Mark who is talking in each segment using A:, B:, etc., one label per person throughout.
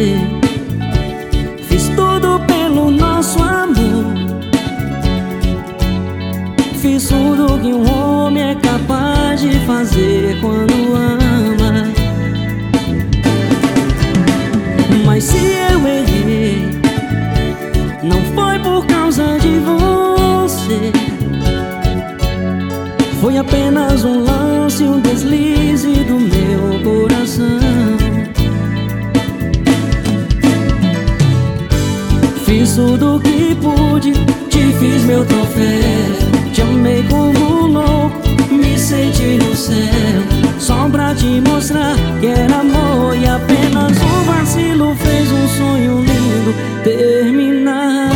A: você. Fiz tudo pelo nosso amor. Fiz tudo que um homem é capaz de fazer quando ama. Mas se eu errei, não foi por causa de você. Foi apenas um lance, um deslize do meu coração. Fiz tudo que pude, te fiz meu troféu. Te amei como louco, me senti no céu. Só pra te mostrar que era amor e apenas um vacilo fez um sonho lindo terminar.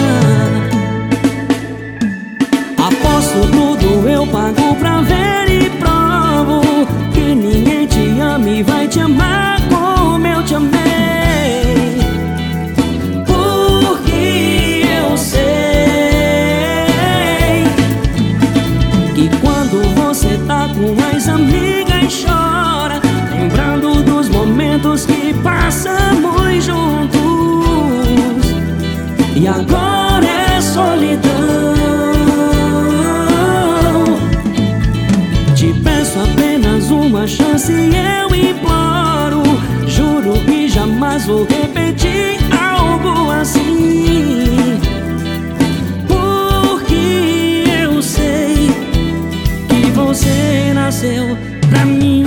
A: Aposto tudo, eu pago pra ver e provo que ninguém te ama e vai te amar como eu te amei. Porque eu sei que quando você tá com as amigas chora, lembrando dos momentos que passamos juntos. E agora é solidão. Te peço apenas uma chance e eu imploro. Juro que jamais vou repetir algo assim. Porque eu sei que você nasceu pra mim.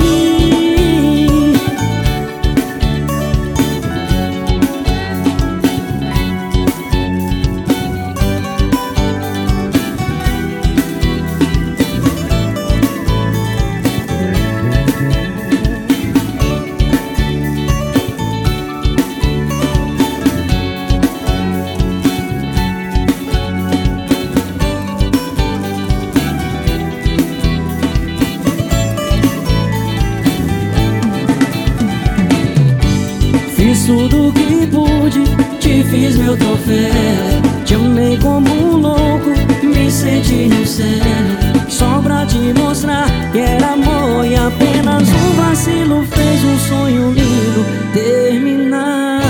A: Fiz tudo que pude, te fiz meu troféu. Te amei como um louco, me senti no céu. Só pra te mostrar que era amor e apenas um vacilo fez um sonho lindo terminar.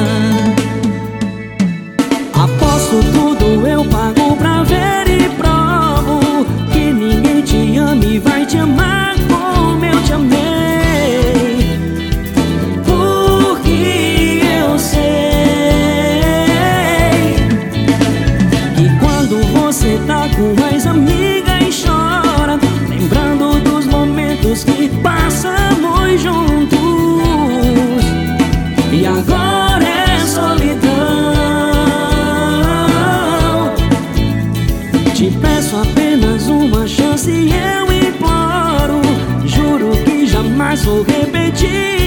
A: Aposto tudo, eu pago pra ver e provo que ninguém te ama e vai te amar como eu te amei. Você tá com as amigas e chora, lembrando dos momentos que passamos juntos. E agora é solidão. Te peço apenas uma chance e eu imploro. Juro que jamais vou repetir